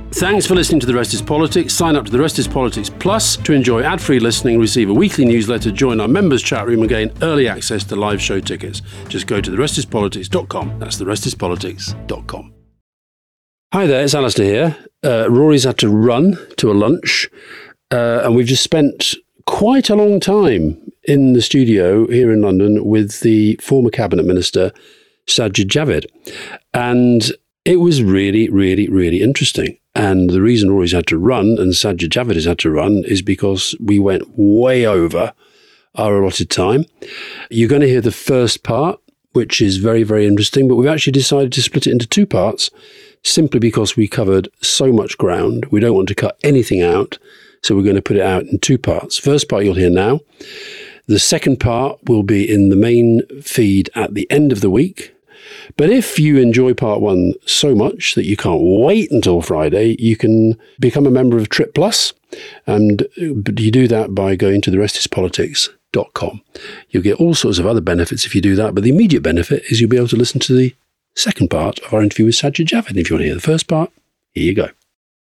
Thanks for listening to The Rest is Politics. Sign up to The Rest is Politics Plus to enjoy ad-free listening, receive a weekly newsletter, join our members' chat room and gain early access to live show tickets. Just go to therestispolitics.com. That's therestispolitics.com. Hi there, it's Alistair here. Rory's had to run to a lunch, and we've just spent quite a long time in the studio here in London with the former Cabinet Minister, Sajid Javid. And it was really, really, really interesting. And the reason Rory's had to run and Sajid Javid has had to run is because we went way over our allotted time. You're going to hear the first part, which is very, very interesting, but we've actually decided to split it into two parts simply because we covered so much ground. We don't want to cut anything out, so we're going to put it out in two parts. First part you'll hear now. The second part will be in the main feed at the end of the week. But if you enjoy part one so much that you can't wait until Friday, you can become a member of Trip Plus. And you do that by going to therestispolitics.com. You'll get all sorts of other benefits if you do that. But the immediate benefit is you'll be able to listen to the second part of our interview with Sajid Javid. If you want to hear the first part, here you go.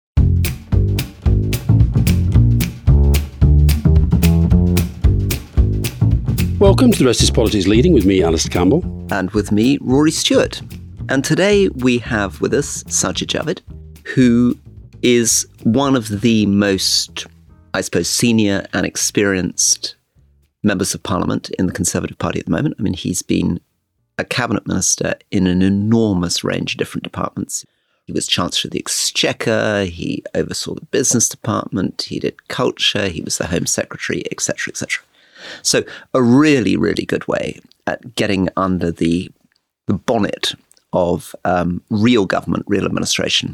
Welcome to The Rest is Politics Leading with me, Alistair Campbell. And with me, Rory Stewart. And today we have with us Sajid Javid, who is one of the most, I suppose, senior and experienced members of Parliament in the Conservative Party at the moment. I mean, he's been a cabinet minister in an enormous range of different departments. He was Chancellor of the Exchequer, he oversaw the business department, he did culture, he was the Home Secretary, etc., etc. So a really, really good way at getting under the bonnet of real government, real administration.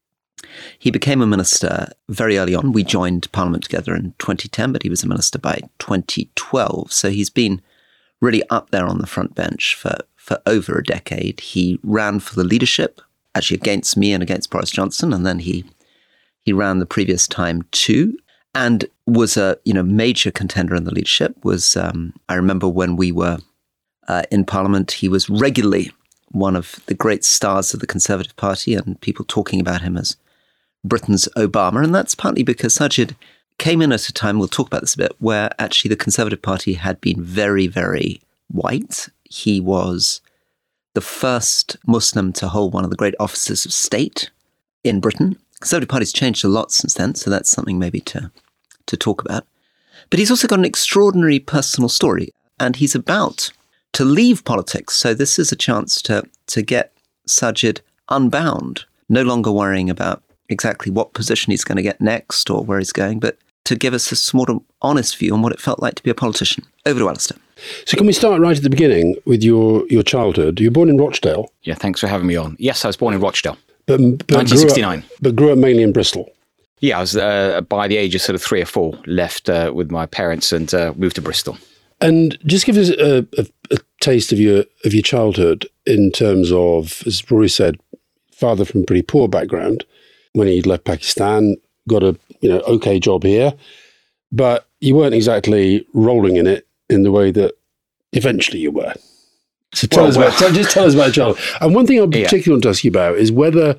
He became a minister very early on. We joined Parliament together in 2010, but he was a minister by 2012. So he's been really up there on the front bench for over a decade. He ran for the leadership, actually against me and against Boris Johnson, and then he ran the previous time too. And was a major contender in the leadership. I remember when we were in Parliament, he was regularly one of the great stars of the Conservative Party, and people talking about him as Britain's Obama. And that's partly because Sajid came in at a time, we'll talk about this a bit, where actually the Conservative Party had been very, very white. He was the first Muslim to hold one of the great offices of state in Britain. The Conservative Party's changed a lot since then, so that's something maybe to talk about. But he's also got an extraordinary personal story, and he's about to leave politics. So this is a chance to get Sajid unbound, no longer worrying about exactly what position he's going to get next or where he's going, but to give us a sort of honest view on what it felt like to be a politician. Over to Alistair. So can we start right at the beginning with your childhood? You were born in Rochdale. Yeah, thanks for having me on. Yes, I was born in Rochdale, but 1969. Grew up mainly in Bristol. Yeah, I was, by the age of sort of 3 or 4, left with my parents and moved to Bristol. And just give us a taste of your childhood in terms of, as Rory said, father from a pretty poor background. When he left Pakistan, got a okay job here, but you weren't exactly rolling in it in the way that eventually you were. So tell us about your childhood. And one thing I particularly want to ask you about is whether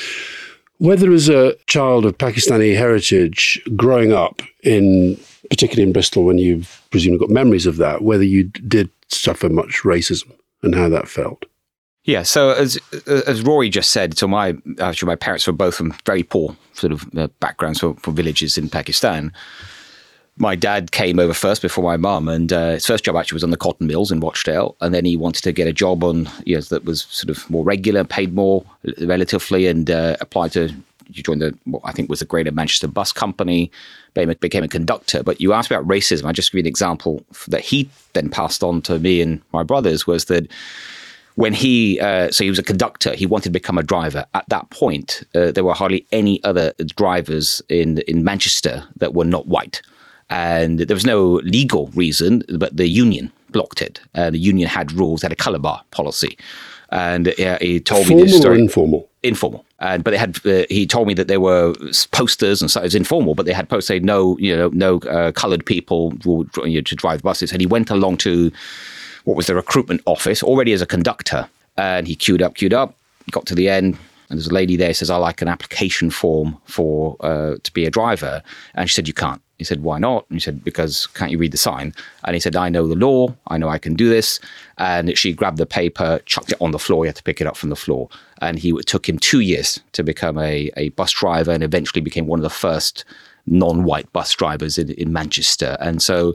as a child of Pakistani heritage, growing up particularly in Bristol, when you've presumably got memories of that, whether you did suffer much racism and how that felt. Yeah, so as Rory just said, so my parents were both from very poor sort of backgrounds from villages in Pakistan. My dad came over first before my mum, and his first job actually was on the cotton mills in Rochdale, and then he wanted to get a job on that was sort of more regular, paid more relatively, and applied to join what I think was the Greater Manchester Bus Company, became a conductor. But you asked about racism. I just give you an example that he then passed on to me and my brothers, was that when he was a conductor, he wanted to become a driver. At that point, there were hardly any other drivers in Manchester that were not white. And there was no legal reason, but the union blocked it. The union had rules, had a colour bar policy. And he told me this story. Formal or informal? Informal. But they had. He told me that there were posters, and so it was informal, but they had posters saying no coloured people to drive buses. And he went along to what was the recruitment office already as a conductor, and he queued up, got to the end, And there's a lady there who says, I like an application form for to be a driver. And she said, you can't. He said, why not? And he said, because can't you read the sign? And he said, I know the law. I know I can do this. And she grabbed the paper, chucked it on the floor. He had to pick it up from the floor. And it took him 2 years to become a bus driver, and eventually became one of the first non-white bus drivers in Manchester. And so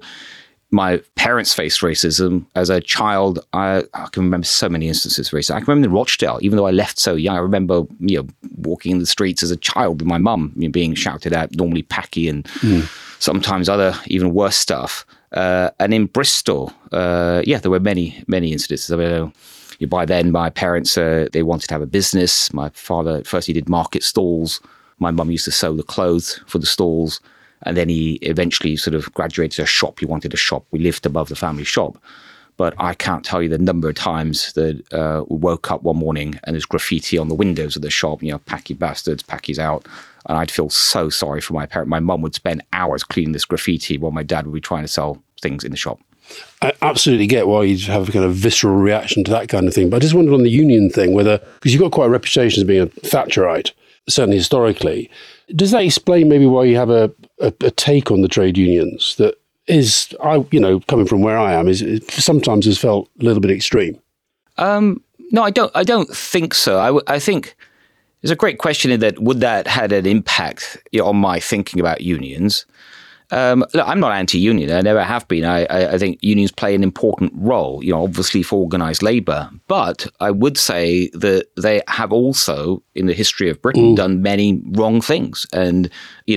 my parents faced racism. As a child, I can remember so many instances of racism. I can remember in Rochdale, even though I left so young, I remember walking in the streets as a child with my mum, being shouted at, normally Paki and sometimes other even worse stuff. And in Bristol, there were many, many incidences. I mean, by then, my parents, they wanted to have a business. My father, first he did market stalls. My mum used to sew the clothes for the stalls. And then he eventually sort of graduated to a shop. He wanted a shop. We lived above the family shop. But I can't tell you the number of times that we woke up one morning and there's graffiti on the windows of the shop, Paki bastards, Paki's out. And I'd feel so sorry for my parent. My mum would spend hours cleaning this graffiti while my dad would be trying to sell things in the shop. I absolutely get why you'd have a kind of visceral reaction to that kind of thing. But I just wondered on the union thing, because you've got quite a reputation as being a Thatcherite, certainly historically. Does that explain maybe why you have a take on the trade unions that is, coming from where I am, is sometimes has felt a little bit extreme? No, I don't think so. I think there's a great question in that. Would that had an impact on my thinking about unions? Look, I'm not anti-union. I never have been. I think unions play an important role, obviously for organised labour. But I would say that they have also, in the history of Britain, done many wrong things. And, being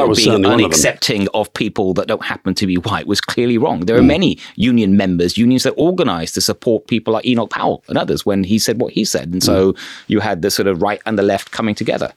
unaccepting of people that don't happen to be white was clearly wrong. There are many union members, unions that organised to support people like Enoch Powell and others when he said what he said. And so you had the sort of right and the left coming together.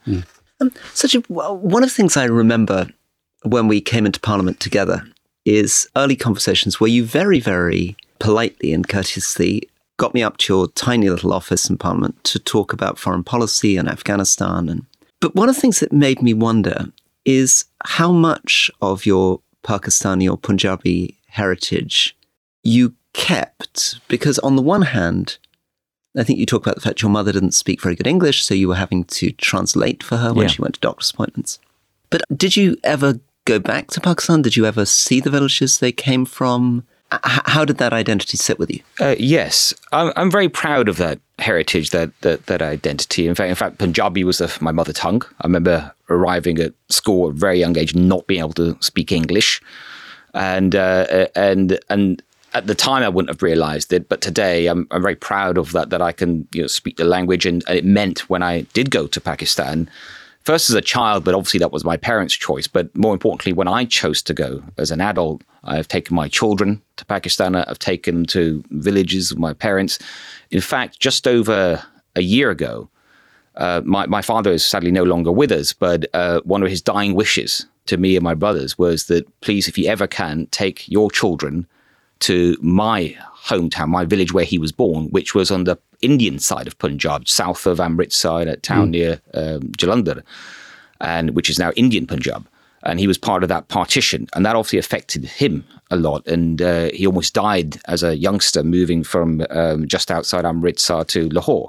One of the things I remember when we came into Parliament together is early conversations where you very, very politely and courteously got me up to your tiny little office in Parliament to talk about foreign policy and Afghanistan. But one of the things that made me wonder is how much of your Pakistani or Punjabi heritage you kept. Because on the one hand, I think you talk about the fact your mother didn't speak very good English, so you were having to translate for her when she went to doctor's appointments. But did you ever go back to Pakistan? Did you ever see the villages they came from? How did that identity sit with you? Yes, I'm very proud of that heritage, that identity. In fact, Punjabi was my mother tongue. I remember arriving at school at a very young age, not being able to speak English, and at the time I wouldn't have realised it. But today I'm very proud of that I can speak the language, and it meant when I did go to Pakistan. First as a child, but obviously that was my parents' choice. But more importantly, when I chose to go as an adult, I've taken my children to Pakistan. I've taken them to villages with my parents. In fact, just over a year ago, my father is sadly no longer with us, but one of his dying wishes to me and my brothers was that please, if you ever can, take your children to my hometown, my village where he was born, which was on the Indian side of Punjab, south of Amritsar, in a town near Jalandhar, and which is now Indian Punjab. And he was part of that partition, and that obviously affected him a lot. And he almost died as a youngster, moving from just outside Amritsar to Lahore.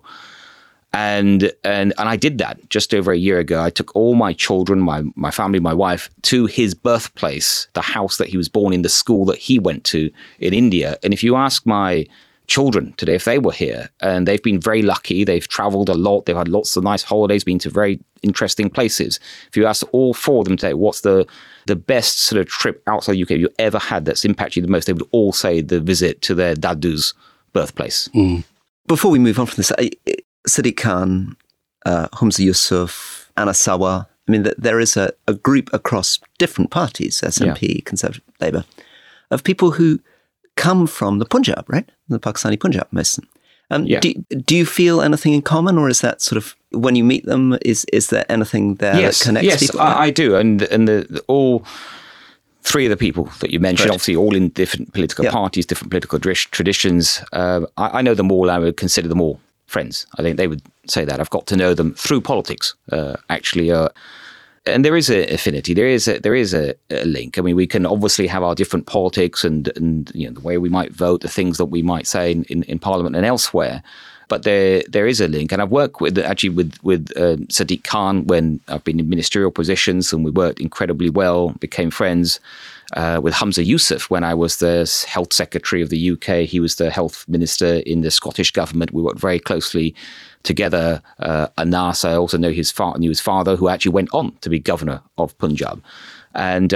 And I did that just over a year ago. I took all my children, my family, my wife, to his birthplace, the house that he was born in, the school that he went to in India. And if you ask my children today, if they were here, and they've been very lucky, they've traveled a lot, they've had lots of nice holidays, been to very interesting places. If you ask all four of them today, what's the best sort of trip outside the UK you ever had that's impacted you the most, they would all say the visit to their dadu's birthplace. Before we move on from this, Sadiq Khan, Humza Yusuf, Anna Sawa, I mean, there is a group across different parties, SNP, Conservative Labour, of people who come from the Punjab, right? The Pakistani Punjab, most of them. Do you feel anything in common, or is that sort of, when you meet them, is there anything there that connects people? Yes, I do. And all three of the people that you mentioned, obviously all in different political parties, different political traditions. I know them all. I would consider them all friends. I think they would say that. I've got to know them through politics, actually. And there is an affinity. There is a link. I mean, we can obviously have our different politics and the way we might vote, the things that we might say in Parliament and elsewhere. But there is a link, and I've worked with Sadiq Khan when I've been in ministerial positions, and we worked incredibly well, became friends. With Humza Yousaf when I was the health secretary of the UK. He was the health minister in the Scottish government. We worked very closely together. Anas, I also know his father, who actually went on to be governor of Punjab. And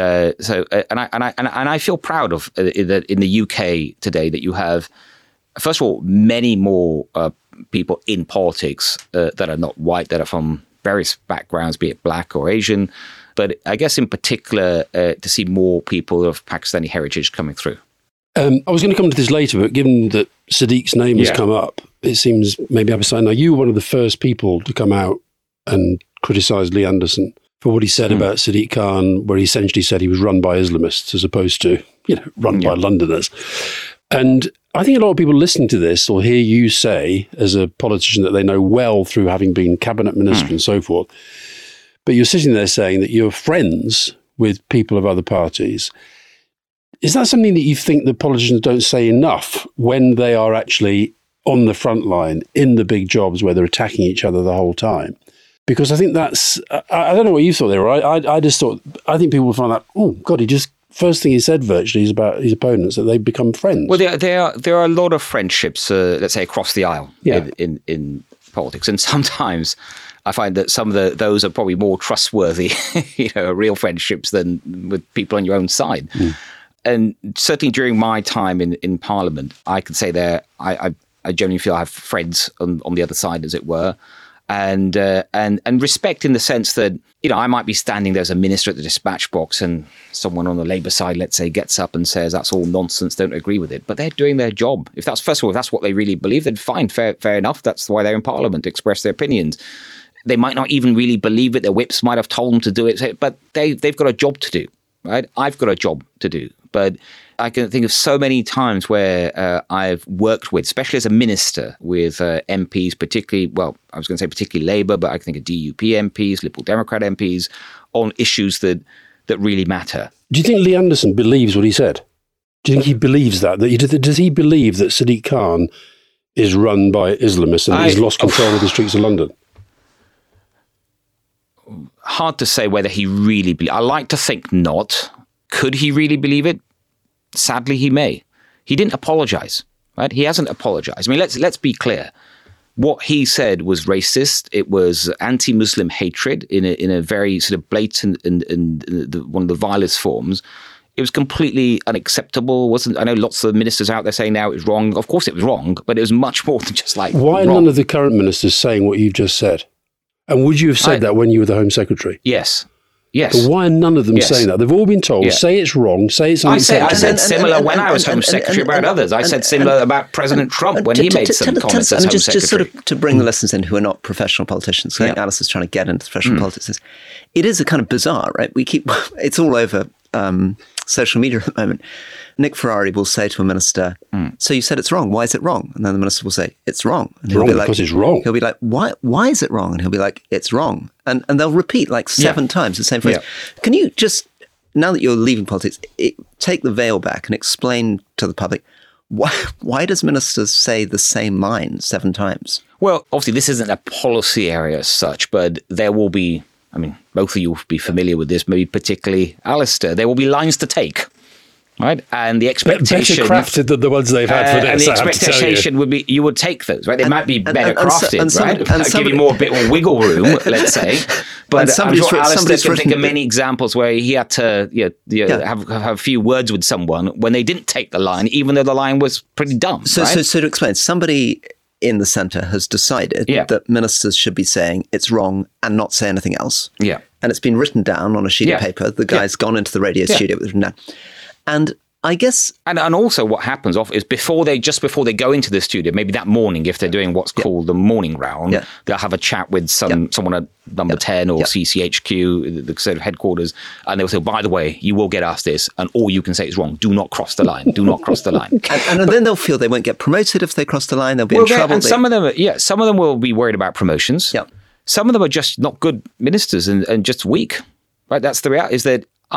I feel proud of that in the UK today that you have, first of all, many more people in politics that are not white, that are from various backgrounds, be it black or Asian. But I guess in particular, to see more people of Pakistani heritage coming through. I was going to come to this later, but given that Sadiq's name has come up, it seems maybe I was saying, now you were one of the first people to come out and criticise Lee Anderson for what he said about Sadiq Khan, where he essentially said he was run by Islamists as opposed to, run by Londoners. And I think a lot of people listening to this will hear you say, as a politician that they know well through having been cabinet minister and so forth, but you're sitting there saying that you're friends with people of other parties. Is that something that you think the politicians don't say enough when they are actually on the front line in the big jobs where they're attacking each other the whole time? Because I think that's, I don't know what you thought there. I just thought, I think people will find that, oh God, first thing he said virtually is about his opponents, that they've become friends. Well, there are a lot of friendships, let's say, across the aisle in politics. And sometimes I find that some of those are probably more trustworthy, real friendships than with people on your own side. And certainly during my time in Parliament, I can say I genuinely feel I have friends on the other side, as it were. And respect in the sense that, I might be standing there as a minister at the dispatch box and someone on the Labour side, let's say, gets up and says, that's all nonsense, don't agree with it. But they're doing their job. If that's what they really believe, then fine, fair enough. That's why they're in Parliament, to express their opinions. They might not even really believe it. Their whips might have told them to do it, but they've got a job to do, right? I've got a job to do. But I can think of so many times where I've worked with, especially as a minister, with MPs, particularly Labour, but I can think of DUP MPs, Liberal Democrat MPs, on issues that really matter. Do you think Lee Anderson believes what he said? Do you think he believes that? Does he believe that Sadiq Khan is run by Islamists and he's lost control of the streets of London? Hard to say whether he really believes. I like to think not. Could he really believe it? Sadly, he may. He didn't apologize, right? He hasn't apologized. I mean, let's be clear. What he said was racist. It was anti-Muslim hatred in a very sort of blatant and one of the vilest forms. It was completely unacceptable. I know lots of ministers out there saying now it was wrong. Of course it was wrong, but it was much more than just like Why wrong. are none of the current ministers saying what you've just said? And would you have said that when you were the Home Secretary? Yes. But why are none of them saying that? They've all been told, say it's wrong, say it's unacceptable. I said similar when I was Home Secretary about others. I said similar about President Trump when he made some comments as Home Secretary. Just sort of to bring the listeners in who are not professional politicians, I think Alice is trying to get into professional politics. It is a kind of bizarre, right? It's all over social media at the moment. Nick Ferrari will say to a minister, so you said it's wrong, why is it wrong? And then the minister will say, it's wrong. And he'll be like, because it's wrong. He'll be like, why is it wrong? And he'll be like, it's wrong. And they'll repeat like 7 times the same phrase. Yeah. Can you just, now that you're leaving politics, take the veil back and explain to the public, why does ministers say the same line 7 times? Well, obviously this isn't a policy area as such, but there will be, both of you will be familiar with this, maybe particularly Alistair, there will be lines to take. Right, and the expectation better crafted than the ones they've had for this. And the expectation would be you would take those, right? They might be better crafted, right? And give you a bit more wiggle room, let's say. But I'm sure Alistair can think of many examples where he had to have a few words with someone when they didn't take the line, even though the line was pretty dumb. So to explain, somebody in the centre has decided that ministers should be saying it's wrong and not say anything else. Yeah, and it's been written down on a sheet of paper. The guy's gone into the radio studio, it was written down. And I guess... And also what happens is before they go into the studio, maybe that morning, if they're doing what's called the morning round, they'll have a chat with someone at number 10 or CCHQ, the sort of headquarters, and they'll say, by the way, you will get asked this, and all you can say is wrong. Do not cross the line. Do not cross the line. and then they'll feel they won't get promoted if they cross the line. They'll be in trouble. And some of them will be worried about promotions. Yeah. Some of them are just not good ministers and just weak. Right? That's the reality, is that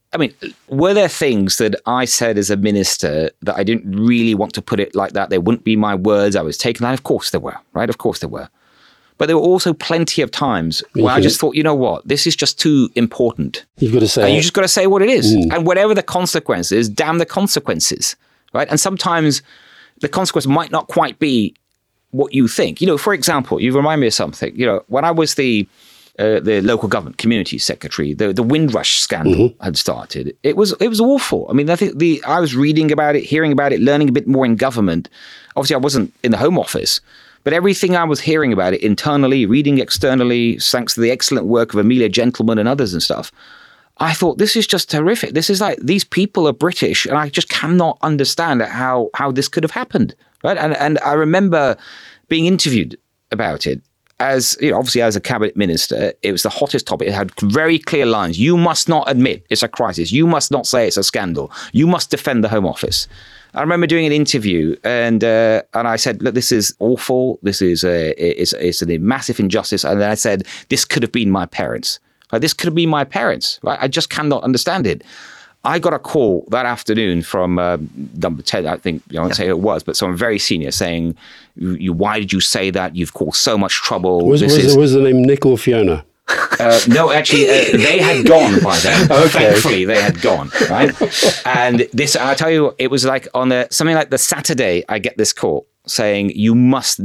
I mean, were there things that I said as a minister that I didn't really want to put it like that? They wouldn't be my words. I was taken out. Of course there were, right? Of course there were. But there were also plenty of times where I just thought, you know what? This is just too important. You've got to say You just got to say what it is. And whatever the consequences, damn the consequences, right? And sometimes the consequence might not quite be what you think. For example, you remind me of something. When I was the local government community secretary, the Windrush scandal had started. It was awful. I mean, I think I was reading about it, hearing about it, learning a bit more in government. Obviously, I wasn't in the Home Office, but everything I was hearing about it internally, reading externally, thanks to the excellent work of Amelia Gentleman and others and stuff, I thought, this is just terrific. This is like, these people are British, and I just cannot understand how this could have happened, right? And I remember being interviewed about it. As obviously as a cabinet minister, it was the hottest topic. It had very clear lines. You must not admit it's a crisis. You must not say it's a scandal. You must defend the Home Office. I remember doing an interview, and I said, "Look, this is awful. This is it's a massive injustice." And then I said, "This could have been my parents. Like, this could have been my parents. Right? I just cannot understand it." I got a call that afternoon from number 10, I think, I won't say who it was, but someone very senior saying, why did you say that? You've caused so much trouble. Was the name Nick or Fiona? No, actually, they had gone by then. Thankfully, they had gone, right? And this, I'll tell you, it was like on something like the Saturday, I get this call saying, you must,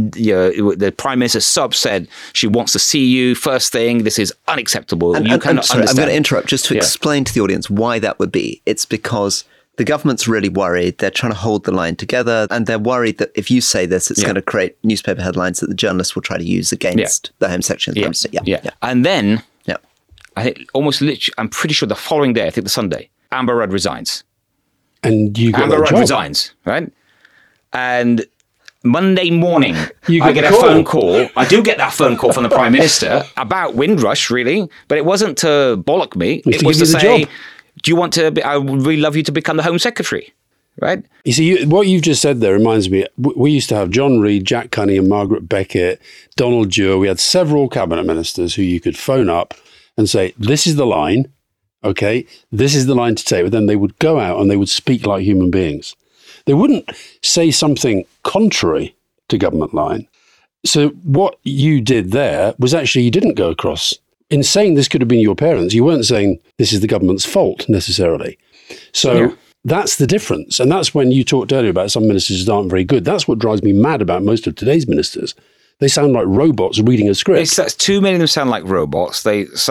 the Prime Minister's sub said she wants to see you first thing. This is unacceptable. I'm going to interrupt just to explain to the audience why that would be. It's because the government's really worried. They're trying to hold the line together, and they're worried that if you say this, it's going to create newspaper headlines that the journalists will try to use against the Home Secretary. And then, I think almost literally, I'm pretty sure the following day, I think the Sunday, Amber Rudd resigns. And you got Amber Rudd resigns, right? And Monday morning, I get a phone call. I do get that phone call from the Prime Minister about Windrush, really, but it wasn't to bollock me. It was to say, do you want to, I would really love you to become the Home Secretary, right? You see, what you've just said there reminds me, we used to have John Reid, Jack Cunningham, Margaret Beckett, Donald Dewar. We had several cabinet ministers who you could phone up and say, this is the line, okay, this is the line to take. But then they would go out and they would speak like human beings. They wouldn't say something contrary to government line. So what you did there was actually you didn't go across. In saying this could have been your parents, you weren't saying this is the government's fault necessarily. So that's the difference. And that's when you talked earlier about some ministers that aren't very good. That's what drives me mad about most of today's ministers. They sound like robots reading a script. Too many of them sound like robots.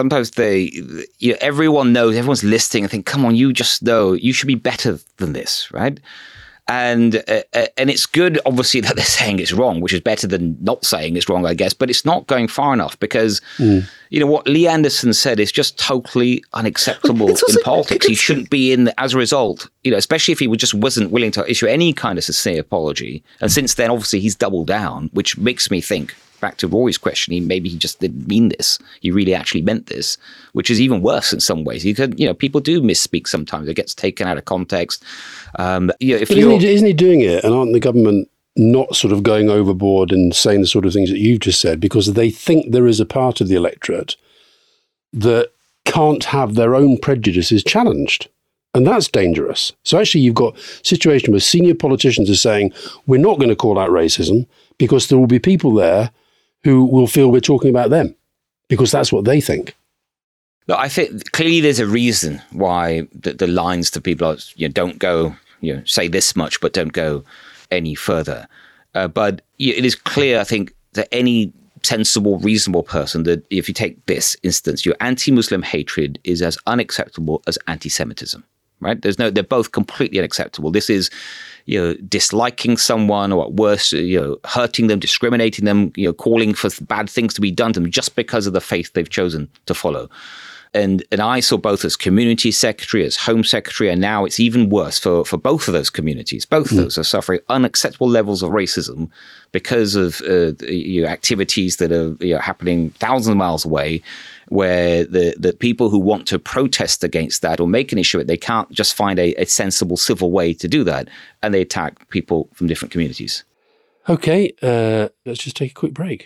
Everyone knows, everyone's listening and think, come on, you just know, you should be better than this, right? And it's good, obviously, that they're saying it's wrong, which is better than not saying it's wrong, I guess. But it's not going far enough because, what Lee Anderson said is just totally unacceptable in politics. He shouldn't be in, as a result, especially if he just wasn't willing to issue any kind of sincere apology. And since then, obviously, he's doubled down, which makes me think, back to Rory's question, maybe he just didn't mean this. He really actually meant this, which is even worse in some ways. People do misspeak sometimes. It gets taken out of context. Isn't he doing it? And aren't the government not sort of going overboard and saying the sort of things that you've just said because they think there is a part of the electorate that can't have their own prejudices challenged? And that's dangerous. So actually you've got a situation where senior politicians are saying, we're not going to call out racism because there will be people there who will feel we're talking about them because that's what they think. No, I think clearly there's a reason why the lines to people are, don't go, say this much, but don't go any further. But it is clear, I think, that any sensible, reasonable person, that if you take this instance, your anti-Muslim hatred is as unacceptable as anti-Semitism, right? They're both completely unacceptable. This is, disliking someone, or at worst, hurting them, discriminating them, calling for bad things to be done to them just because of the faith they've chosen to follow. And I saw both as community secretary, as home secretary, and now it's even worse for both of those communities. Both of those are suffering unacceptable levels of racism because of activities that are happening thousands of miles away, where the people who want to protest against that or make an issue of it, they can't just find a sensible civil way to do that, and they attack people from different communities. Okay, let's just take a quick break.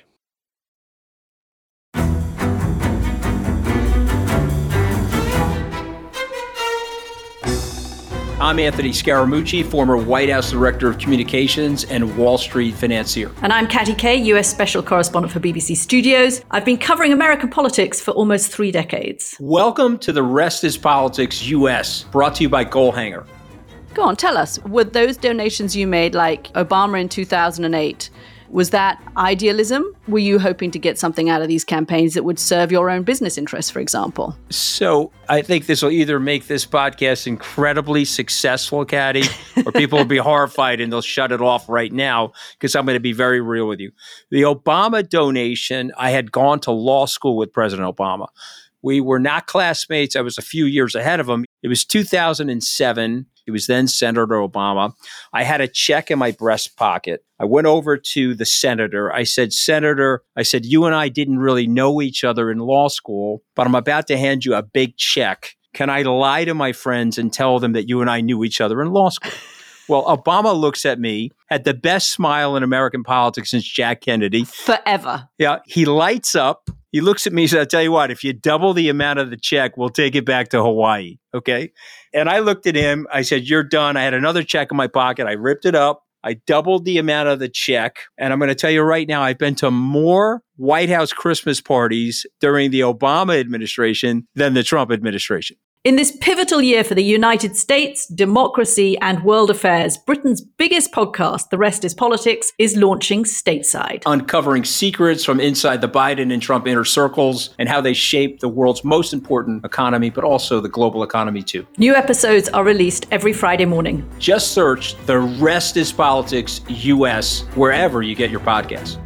I'm Anthony Scaramucci, former White House Director of Communications and Wall Street financier. And I'm Katty Kay, US Special Correspondent for BBC Studios. I've been covering American politics for almost 3 decades. Welcome to The Rest is Politics US, brought to you by Goalhanger. Go on, tell us, were those donations you made, like Obama in 2008, was that idealism? Were you hoping to get something out of these campaigns that would serve your own business interests, for example? So I think this will either make this podcast incredibly successful, Katty, or people will be horrified and they'll shut it off right now because I'm going to be very real with you. The Obama donation, I had gone to law school with President Obama. We were not classmates. I was a few years ahead of him. It was 2007. He was then Senator Obama. I had a check in my breast pocket. I went over to the senator. I said, Senator, you and I didn't really know each other in law school, but I'm about to hand you a big check. Can I lie to my friends and tell them that you and I knew each other in law school? Well, Obama looks at me, had the best smile in American politics since Jack Kennedy. Forever. Yeah, he lights up. He looks at me and says, I'll tell you what, if you double the amount of the check, we'll take it back to Hawaii. Okay. And I looked at him. I said, you're done. I had another check in my pocket. I ripped it up. I doubled the amount of the check. And I'm going to tell you right now, I've been to more White House Christmas parties during the Obama administration than the Trump administration. In this pivotal year for the United States, democracy, and world affairs, Britain's biggest podcast, The Rest is Politics, is launching stateside. Uncovering secrets from inside the Biden and Trump inner circles and how they shape the world's most important economy, but also the global economy too. New episodes are released every Friday morning. Just search The Rest is Politics US wherever you get your podcasts.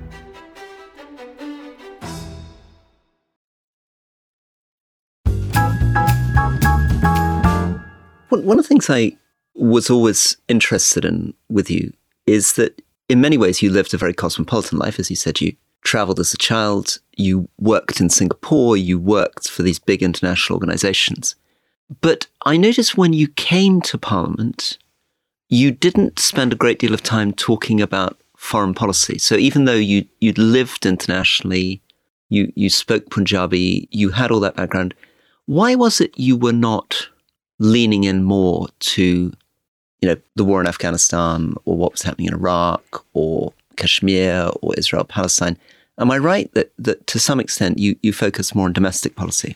One of the things I was always interested in with you is that in many ways you lived a very cosmopolitan life. As you said, you traveled as a child, you worked in Singapore, you worked for these big international organizations. But I noticed when you came to Parliament, you didn't spend a great deal of time talking about foreign policy. So even though you'd lived internationally, you spoke Punjabi, you had all that background, why was it you were not leaning in more to, the war in Afghanistan or what was happening in Iraq or Kashmir or Israel-Palestine? Am I right that to some extent you focus more on domestic policy?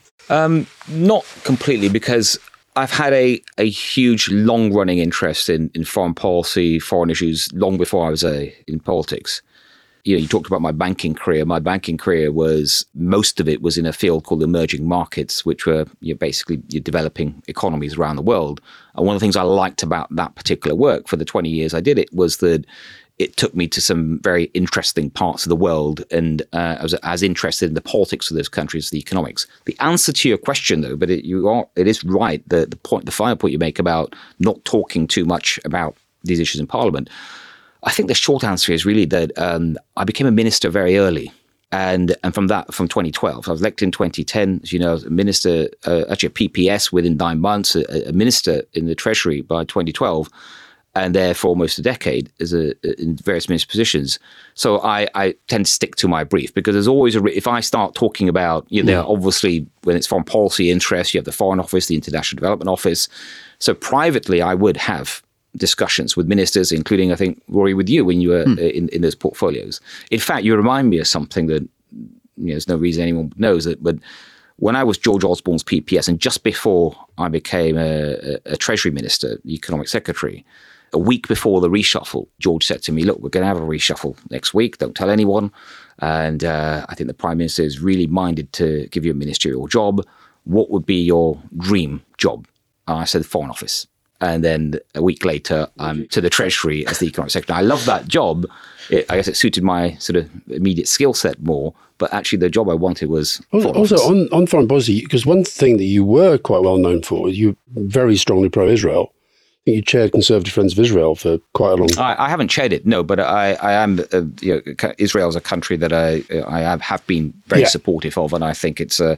Not completely, because I've had a huge long-running interest in foreign policy, foreign issues, long before I was in politics. You talked about my banking career. My banking career most of it was in a field called emerging markets, which were basically developing economies around the world. And one of the things I liked about that particular work for the 20 years I did it was that it took me to some very interesting parts of the world, and I was as interested in the politics of those countries as the economics. The answer to your question, though, but it is right, the final point you make about not talking too much about these issues in Parliament. I think the short answer is really that I became a minister very early. And from 2012, I was elected in 2010, as you know, as a minister, actually a PPS within 9 months, a minister in the Treasury by 2012, and there for almost a decade in various minister positions. So I tend to stick to my brief, because there's always if I start talking about, there are obviously, when it's foreign policy interests, you have the Foreign Office, the International Development Office. So privately, I would have discussions with ministers, including, I think, Rory, with you when you were in those portfolios. In fact, you remind me of something that there's no reason anyone knows it, but when I was George Osborne's PPS, and just before I became a Treasury Minister, the Economic Secretary, a week before the reshuffle, George said to me, look, we're going to have a reshuffle next week. Don't tell anyone. And I think the Prime Minister is really minded to give you a ministerial job. What would be your dream job? And I said, Foreign Office. And then a week later, I'm to the Treasury as the Economic Secretary. I love that job. I guess it suited my sort of immediate skill set more. But actually, the job I wanted was also on foreign policy, because one thing that you were quite well known for, you were very strongly pro-Israel. I think you chaired Conservative Friends of Israel for quite a long time. I haven't chaired it, no, but I am. Israel is a country that I have been very supportive of, and I think it's a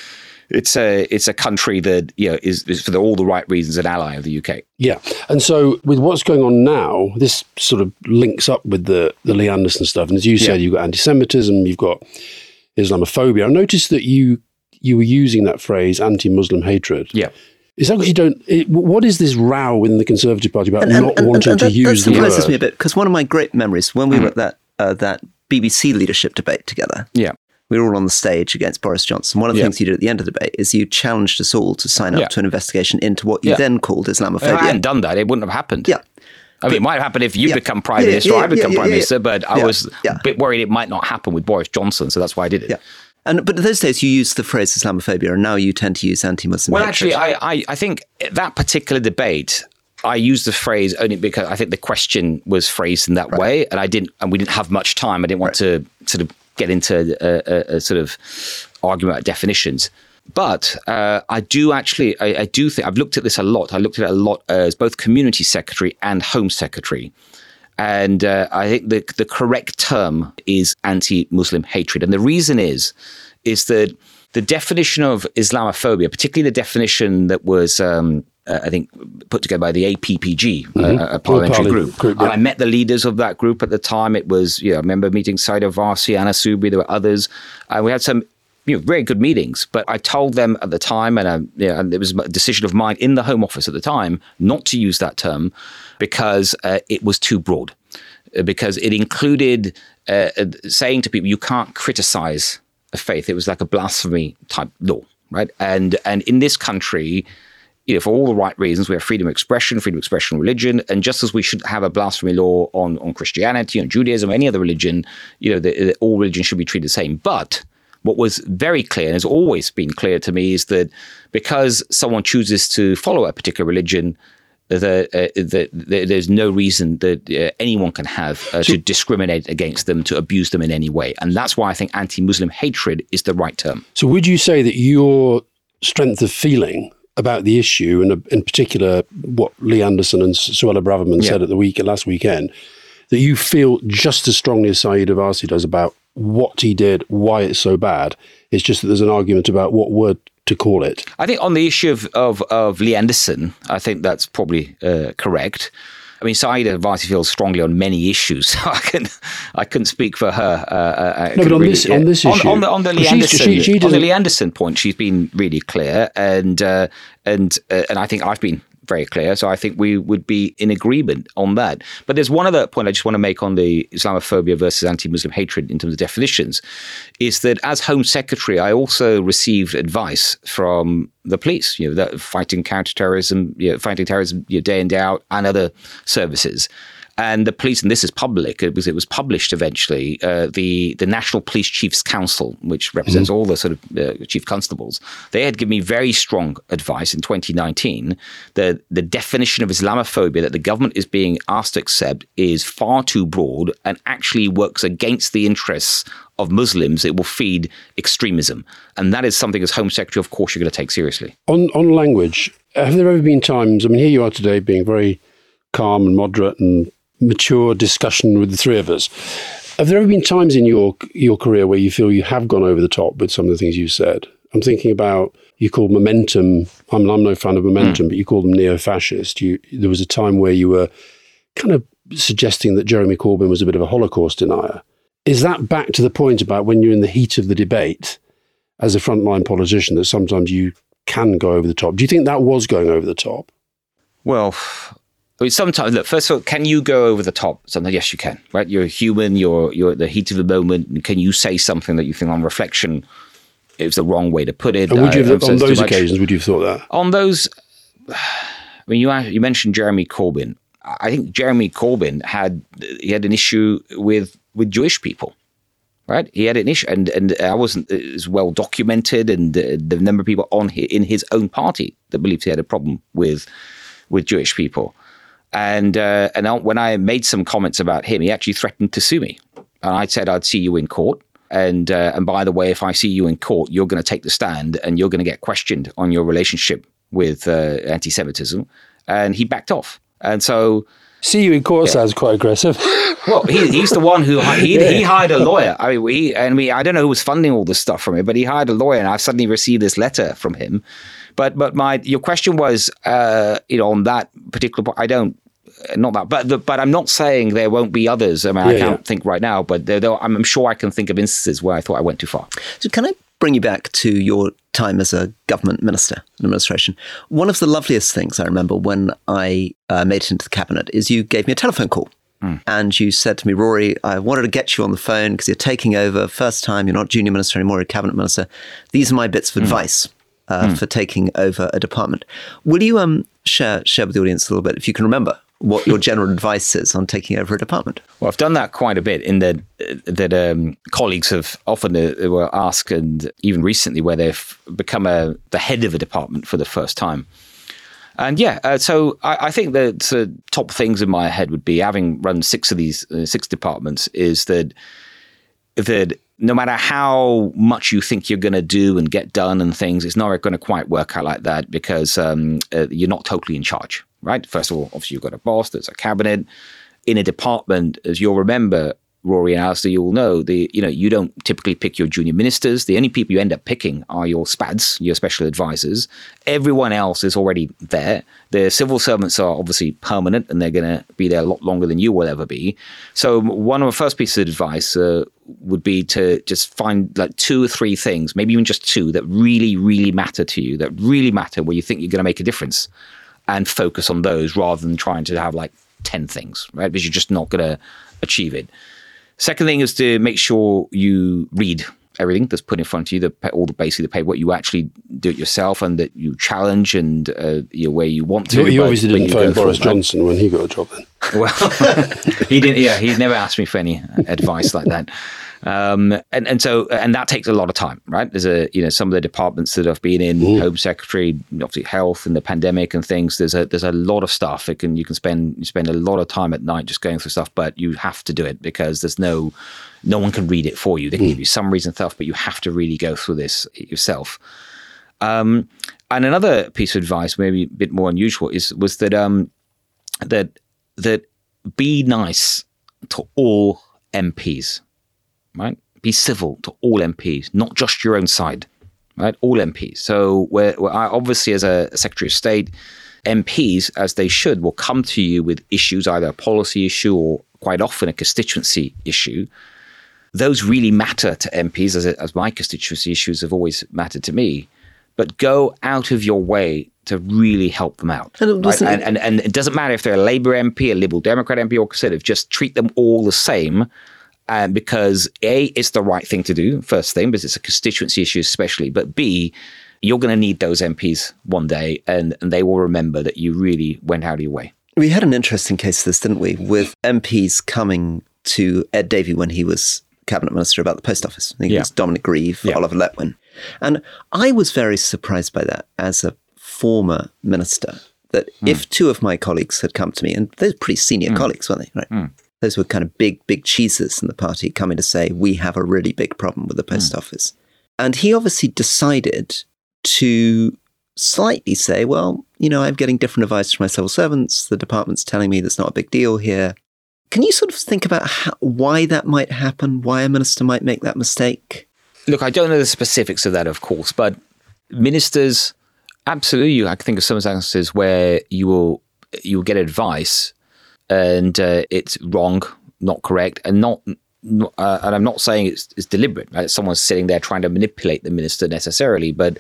country that is for all the right reasons an ally of the UK. Yeah, and so with what's going on now, this sort of links up with the Lee Anderson stuff. And as you said, you've got anti-Semitism, you've got Islamophobia. I noticed that you were using that phrase, anti-Muslim hatred. Yeah. Is that because you don't? What is this row in the Conservative Party about not wanting to use the word? That surprises me a bit, because one of my great memories when we were at that BBC leadership debate together. Yeah. We were all on the stage against Boris Johnson. One of the things you did at the end of the debate is you challenged us all to sign up to an investigation into what you then called Islamophobia. If I hadn't done that, it wouldn't have happened. Yeah. I mean, it might have happened if you become Prime Minister or I become Prime Minister, but I was a bit worried it might not happen with Boris Johnson, so that's why I did it. Yeah. But in those days, you used the phrase Islamophobia, and now you tend to use anti-Muslim hatred. Well, actually, I think that particular debate, I used the phrase only because I think the question was phrased in that way, and we didn't have much time. I didn't want to sort of get into a sort of argument about definitions. But I do think I've looked at this a lot. I looked at it a lot as both community secretary and home secretary. And I think the correct term is anti-Muslim hatred. And the reason is that the definition of Islamophobia, particularly the definition that was, I think, put together by the APPG, a parliamentary group. And I met the leaders of that group at the time. It was, I remember meeting Saidah Varsi, Anna Soubry, there were others. We had some very good meetings, but I told them at the time, and it was a decision of mine in the Home Office at the time, not to use that term because it was too broad, because it included saying to people, you can't criticize a faith. It was like a blasphemy type law, right? And in this country, for all the right reasons, we have freedom of expression, religion, and just as we should have a blasphemy law on Christianity, on Judaism, any other religion, all religions should be treated the same. But what was very clear, and has always been clear to me, is that because someone chooses to follow a particular religion, there's no reason that anyone can have to discriminate against them, to abuse them in any way. And that's why I think anti-Muslim hatred is the right term. So would you say that your strength of feeling about the issue, and in particular what Lee Anderson and Suella Braverman said at last weekend, that you feel just as strongly as Saidah Varsi does about what he did, why it's so bad? It's just that there's an argument about what word to call it. I think on the issue of Lee Anderson, I think that's probably correct. I mean, Saidah Varsi feels strongly on many issues. So I couldn't speak for her. But on this issue, on the Lee Anderson point, she's been really clear, and I think I've been very clear. So I think we would be in agreement on that. But there's one other point I just want to make on the Islamophobia versus anti-Muslim hatred in terms of definitions, is that as Home Secretary, I also received advice from the police, that fighting counterterrorism, fighting terrorism day in, day out, and other services. And the police, and this is public, it was published eventually, the National Police Chiefs Council, which represents all the sort of chief constables, they had given me very strong advice in 2019 that the definition of Islamophobia that the government is being asked to accept is far too broad and actually works against the interests of Muslims. It will feed extremism. And that is something as Home Secretary, of course, you're going to take seriously. On language, have there ever been times, I mean, here you are today being very calm and moderate and mature discussion with the three of us. Have there ever been times in your career where you feel you have gone over the top with some of the things you said? I'm thinking about, you called Momentum, I'm no fan of Momentum, but you called them neo-fascist. There was a time where you were kind of suggesting that Jeremy Corbyn was a bit of a Holocaust denier. Is that back to the point about when you're in the heat of the debate as a frontline politician that sometimes you can go over the top? Do you think that was going over the top? Well, I mean, sometimes, look, first of all, can you go over the top? Sometimes, yes, you can, right? You're a human, you're at the heat of the moment. Can you say something that you think on reflection is the wrong way to put it? And would you have, on those occasions, would you have thought that? On those, I mean, you mentioned Jeremy Corbyn. I think Jeremy Corbyn had an issue with Jewish people, right? He had an issue, and I wasn't as well documented, and the number of people in his own party that believed he had a problem with Jewish people. And when I made some comments about him, he actually threatened to sue me. And I said I'd see you in court. And by the way, if I see you in court, you're going to take the stand and you're going to get questioned on your relationship with anti-Semitism. And he backed off. And so, see you in court sounds quite aggressive. Well, he's the one who he hired a lawyer. I mean, I don't know who was funding all this stuff from him, but he hired a lawyer, and I've suddenly received this letter from him. But your question was, on that particular point, I don't. Not that, but I'm not saying there won't be others. I mean, I can't think right now, but I'm sure I can think of instances where I thought I went too far. So can I bring you back to your time as a government minister in administration. One of the loveliest things I remember when I made it into the cabinet is you gave me a telephone call. And you said to me, Rory, I wanted to get you on the phone because you're taking over. First time, you're not junior minister anymore, you're cabinet minister. These are my bits of advice for taking over a department. Will you share with the audience a little bit, if you can remember, what your general advice is on taking over a department? Well, I've done that quite a bit in that colleagues have often were asked, and even recently, where they've become the head of a department for the first time. And so I think that the top things in my head would be, having run 6 of these 6 departments, is that no matter how much you think you're going to do and get done and things, it's not going to quite work out like that, because you're not totally in charge, right? First of all, obviously you've got a boss, there's a cabinet. In a department, as you'll remember, Rory and Alistair, you all know, you don't typically pick your junior ministers. The only people you end up picking are your SPADs, your special advisors. Everyone else is already there. The civil servants are obviously permanent, and they're going to be there a lot longer than you will ever be. So one of my first pieces of advice would be to just find like 2 or 3 things, maybe even just 2, that really, really matter to you, that really matter, where you think you're going to make a difference, and focus on those rather than trying to have like 10 things, right? Because you're just not going to achieve it. Second thing is to make sure you read everything that's put in front of you, basically the paperwork. You actually do it yourself, and that you challenge and where you want to. You obviously didn't phone Boris Johnson when he got a job then. Well, he didn't. Yeah, he never asked me for any advice like that. And that takes a lot of time, right? There's some of the departments that I've been in, Home Secretary, obviously health and the pandemic and things. There's a lot of stuff. You can spend a lot of time at night just going through stuff, but you have to do it, because there's no one can read it for you. They can give you some reason stuff, but you have to really go through this yourself. And another piece of advice, maybe a bit more unusual, was that be nice to all MPs. Right? Be civil to all MPs, not just your own side, right? All MPs. So where I obviously, as a Secretary of State, MPs, as they should, will come to you with issues, either a policy issue or quite often a constituency issue. Those really matter to MPs, as my constituency issues have always mattered to me. But go out of your way to really help them out. Right? And it doesn't matter if they're a Labour MP, a Liberal Democrat MP, or Conservative, just treat them all the same. Because A, it's the right thing to do, first thing, because it's a constituency issue especially, but B, you're going to need those MPs one day, and they will remember that you really went out of your way. We had an interesting case of this, didn't we, with MPs coming to Ed Davey when he was cabinet minister about the post office. I think it was Dominic Grieve, Oliver Letwin. And I was very surprised by that as a former minister, that if 2 of my colleagues had come to me, and they're pretty senior colleagues, weren't they? Right. Those were kind of big cheeses in the party coming to say, we have a really big problem with the post office. And he obviously decided to slightly say, well, I'm getting different advice from my civil servants. The department's telling me there's not a big deal here. Can you sort of think about why that might happen, why a minister might make that mistake? Look, I don't know the specifics of that, of course, but ministers, absolutely, I can think of some instances where you will get advice and it's wrong, not correct, and and I'm not saying it's deliberate. Right? Someone's sitting there trying to manipulate the minister necessarily, but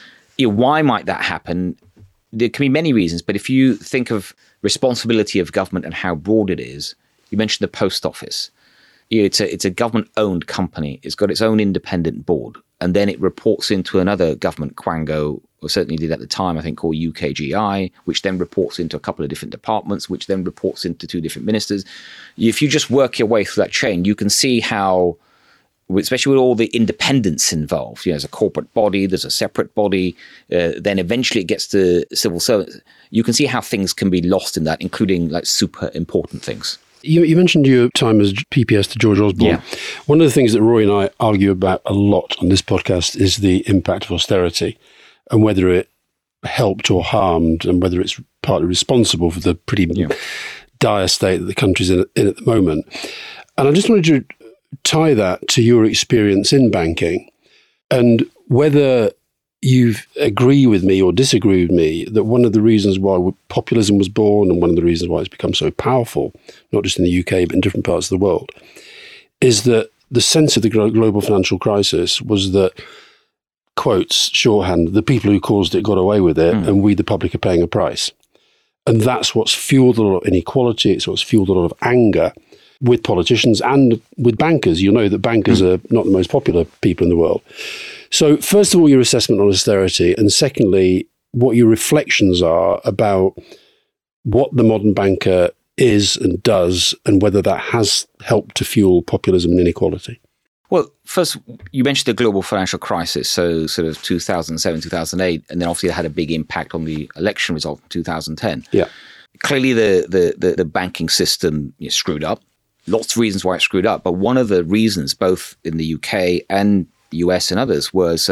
why might that happen? There can be many reasons, but if you think of responsibility of government and how broad it is, you mentioned the post office. It's a government-owned company. It's got its own independent board, and then it reports into another government quango, or certainly did at the time, I think, called UKGI, which then reports into a couple of different departments, which then reports into 2 different ministers. If you just work your way through that chain, you can see how, especially with all the independence involved, there's a corporate body, there's a separate body, then eventually it gets to civil service. You can see how things can be lost in that, including like super important things. You mentioned your time as PPS to George Osborne. Yeah. One of the things that Rory and I argue about a lot on this podcast is the impact of austerity and whether it helped or harmed, and whether it's partly responsible for the pretty dire state that the country's in at the moment. And I just wanted to tie that to your experience in banking, and whether you agree with me or disagree with me that one of the reasons why populism was born, and one of the reasons why it's become so powerful, not just in the UK, but in different parts of the world, is that the sense of the global financial crisis was that quotes, shorthand, the people who caused it got away with it, and we, the public, are paying a price. And that's what's fueled a lot of inequality. It's what's fueled a lot of anger with politicians and with bankers. You know that bankers are not the most popular people in the world. So first of all, your assessment on austerity, and secondly, what your reflections are about what the modern banker is and does, and whether that has helped to fuel populism and inequality. Well, first, you mentioned the global financial crisis, so sort of 2007, 2008, and then obviously it had a big impact on the election result in 2010. Yeah. Clearly, the banking system screwed up. Lots of reasons why it screwed up, but one of the reasons, both in the UK and US and others, was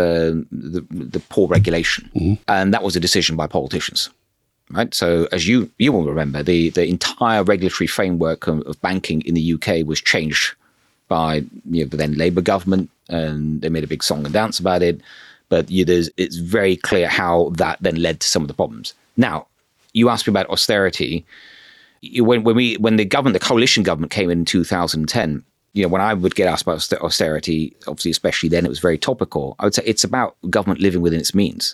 the poor regulation, and that was a decision by politicians. Right, so as you will remember, the entire regulatory framework of banking in the UK was changed by the then Labour government, and they made a big song and dance about it. But it's very clear how that then led to some of the problems. Now, you asked me about austerity. When the coalition government came in 2010, when I would get asked about austerity, obviously, especially then, it was very topical. I would say it's about government living within its means.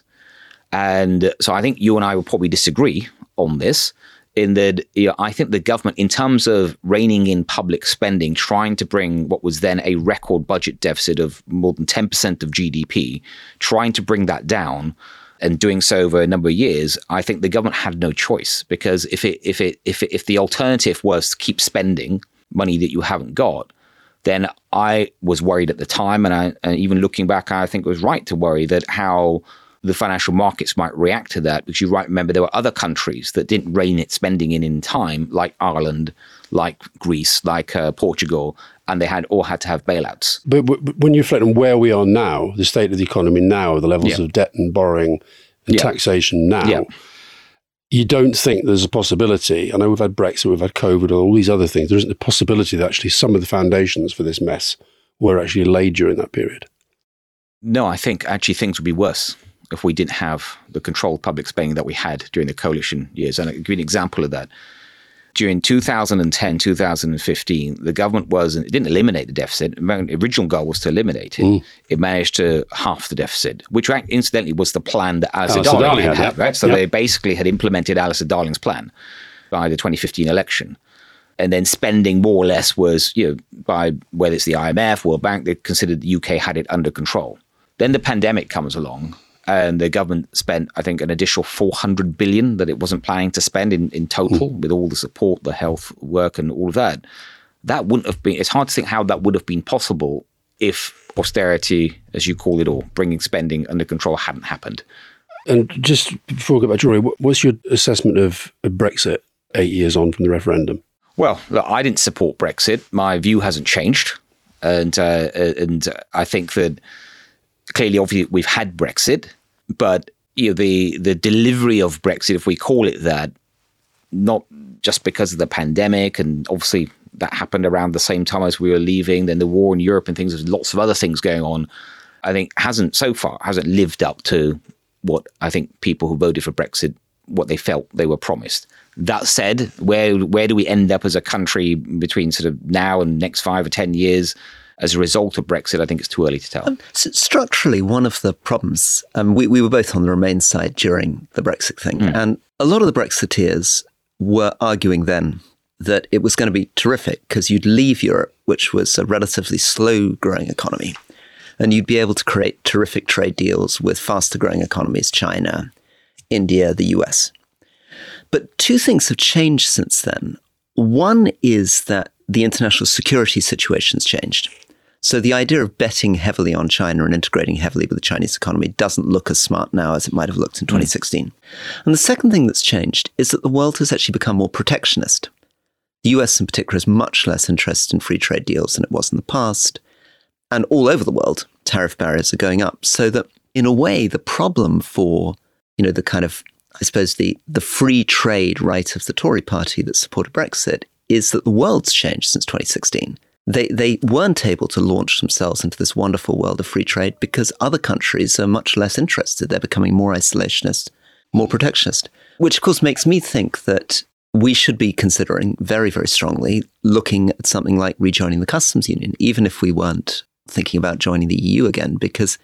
And so I think you and I will probably disagree on this, in that I think the government, in terms of reining in public spending, trying to bring what was then a record budget deficit of more than 10% of GDP, trying to bring that down and doing so over a number of years, I think the government had no choice, because if the alternative was to keep spending money that you haven't got, then I was worried at the time, and even looking back, I think it was right to worry that how the financial markets might react to that, because you might remember there were other countries that didn't rein its spending in time, like Ireland, like Greece, like Portugal, and they all had to have bailouts. But when you reflect on where we are now, the state of the economy now, the levels of debt and borrowing and taxation now, you don't think there's a possibility? I know we've had Brexit, we've had COVID, all these other things. There isn't a possibility that actually some of the foundations for this mess were actually laid during that period? No, I think actually things would be worse if we didn't have the controlled public spending that we had during the coalition years. And I'll give you an example of that. During 2010, 2015, the government it didn't eliminate the deficit. The original goal was to eliminate it. It managed to half the deficit, which incidentally was the plan that Alistair Darling had, right? So they basically had implemented Alistair Darling's plan by the 2015 election. And then spending more or less was, by whether it's the IMF, World Bank, they considered the UK had it under control. Then the pandemic comes along, and the government spent, I think, an additional 400 billion that it wasn't planning to spend in total, with all the support, the health work and all of that. That wouldn't have been, it's hard to think how that would have been possible if austerity, as you call it, or bringing spending under control hadn't happened. And just before we get back to Rory, what's your assessment of Brexit 8 years on from the referendum? Well, look, I didn't support Brexit. My view hasn't changed. And I think that clearly, obviously, we've had Brexit, but the delivery of Brexit, if we call it that, not just because of the pandemic, and obviously that happened around the same time as we were leaving, then the war in Europe and things, there's lots of other things going on, I think hasn't lived up to what I think people who voted for Brexit, what they felt they were promised. That said, where do we end up as a country between sort of now and next 5 or 10 years as a result of Brexit? I think it's too early to tell. So structurally, one of the problems, we were both on the Remain side during the Brexit thing, and a lot of the Brexiteers were arguing then that it was going to be terrific because you'd leave Europe, which was a relatively slow-growing economy, and you'd be able to create terrific trade deals with faster-growing economies, China, India, the US. But two things have changed since then. One is that the international security situation's changed. So the idea of betting heavily on China and integrating heavily with the Chinese economy doesn't look as smart now as it might have looked in 2016. And the second thing that's changed is that the world has actually become more protectionist. The US in particular is much less interested in free trade deals than it was in the past. And all over the world, tariff barriers are going up. So that in a way, the problem for, the kind of, I suppose, the free trade right of the Tory party that supported Brexit is that the world's changed since 2016. They weren't able to launch themselves into this wonderful world of free trade because other countries are much less interested. They're becoming more isolationist, more protectionist, which of course makes me think that we should be considering very, very strongly looking at something like rejoining the customs union, even if we weren't thinking about joining the EU again, because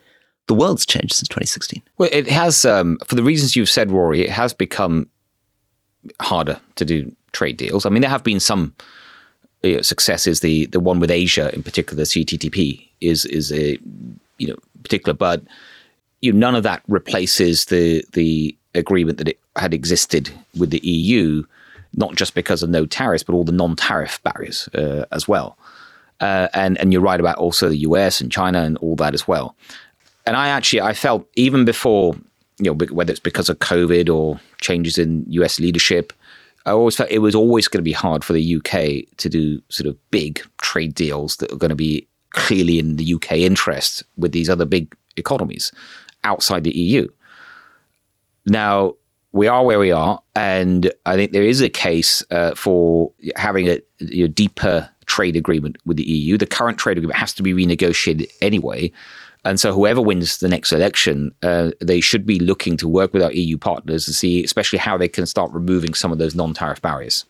the world's changed since 2016. Well, it has, for the reasons you've said, Rory, it has become harder to do trade deals. I mean, there have been some successes. The one with Asia, in particular, the CTTP, is a particular, but none of that replaces the agreement that it had existed with the EU, not just because of no tariffs, but all the non-tariff barriers as well. And you're right about also the US and China and all that as well. And I felt even before, whether it's because of COVID or changes in US leadership, I always felt it was always going to be hard for the UK to do sort of big trade deals that are going to be clearly in the UK interest with these other big economies outside the EU. Now, we are where we are, and I think there is a case for having a deeper trade agreement with the EU. The current trade agreement has to be renegotiated anyway. And so whoever wins the next election, they should be looking to work with our EU partners to see especially how they can start removing some of those non-tariff barriers.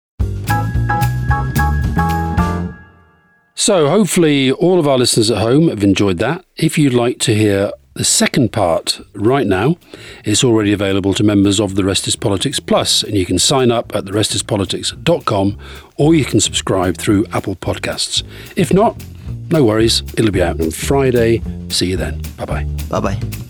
So hopefully all of our listeners at home have enjoyed that. If you'd like to hear the second part right now, it's already available to members of The Rest is Politics Plus, and you can sign up at therestispolitics.com, or you can subscribe through Apple Podcasts. If not, no worries, it'll be out on Friday. See you then. Bye-bye. Bye-bye.